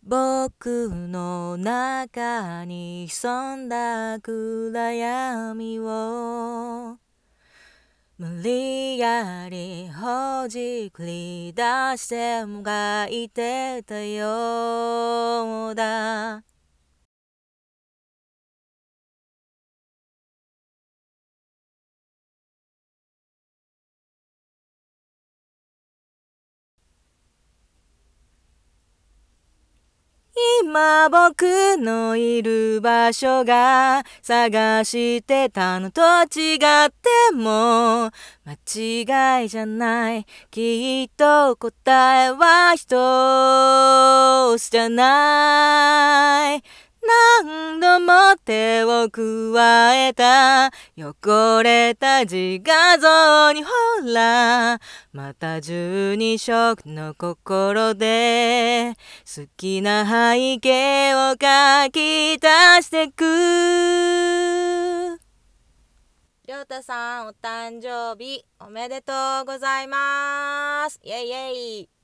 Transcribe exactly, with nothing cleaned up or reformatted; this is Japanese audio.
僕の中に潜んだ暗闇を無理やりほじくり出してもがいてたようだ。今僕のいる場所が探してたのと違っても間違いじゃない。きっと答えは一つじゃない。何度も手を加えた汚れた自画像にほらまた十二色の心で好きな背景を描き足してく。りょうたさんお誕生日おめでとうございます。イエイイエイ。